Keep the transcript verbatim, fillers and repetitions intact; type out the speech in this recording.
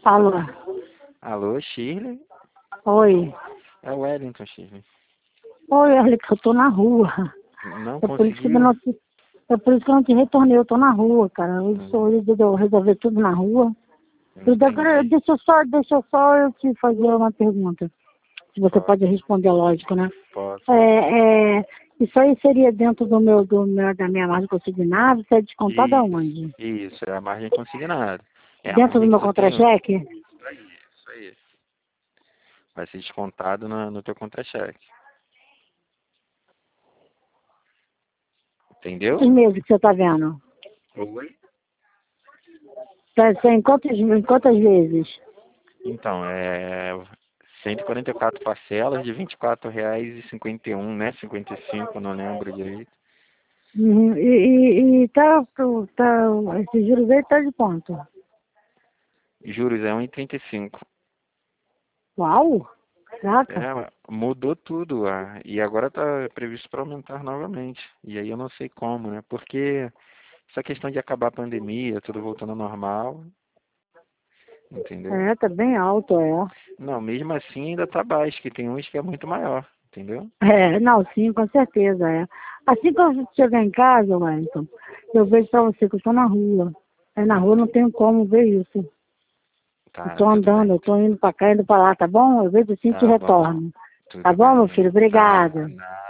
Alô? Alô, Shirley? Oi. É o Wellington, Shirley. Oi, Alex, eu tô na rua. Não É por isso que eu conseguiu? não te, é por isso que eu não te retornei, eu tô na rua, cara. Eu Hum, sou de eu resolver tudo na rua. Eu, agora, Entendi. deixa eu só, deixa eu só eu te fazer uma pergunta. Se você Pode, pode responder, lógico, né? posso. É, é, isso aí seria dentro do meu, do meu, da minha margem consignada, isso é descontado Isso, aonde? isso, é a margem consignada. É a Dentro do margem que meu você tem hoje. contra-cheque? Isso aí, isso aí. Vai ser descontado no, no teu contra-cheque. Quantos Entendeu? meses que você tá vendo? Oi? Tá, tá em, quantas, em quantas vezes? Então, é cento e quarenta e quatro parcelas de vinte e quatro reais e cinquenta e um, né? cinquenta e cinco, não lembro direito. Uhum. E, e, e tá, tá, esse juros aí tá de quanto? Juros é um e trinta e cinco. Uau! Caraca! É, mudou tudo, ah, e agora está previsto para aumentar novamente. E aí eu não sei como, né? Porque essa questão de acabar a pandemia, tudo voltando ao normal, entendeu? É, tá bem alto, é. Não, mesmo assim ainda está baixo, que tem uns que é muito maior, entendeu? É, não, sim, com certeza, é. Assim que eu chegar em casa, Wellington, eu vejo pra você que eu tô na rua. É, na rua não tenho como ver isso. Eu Tá, tô tudo andando, bem. eu tô indo pra cá, indo pra lá, tá bom? Eu vejo assim e te Tá bom, retorno. Tá tudo bom, meu bem. filho? Tá, Obrigada.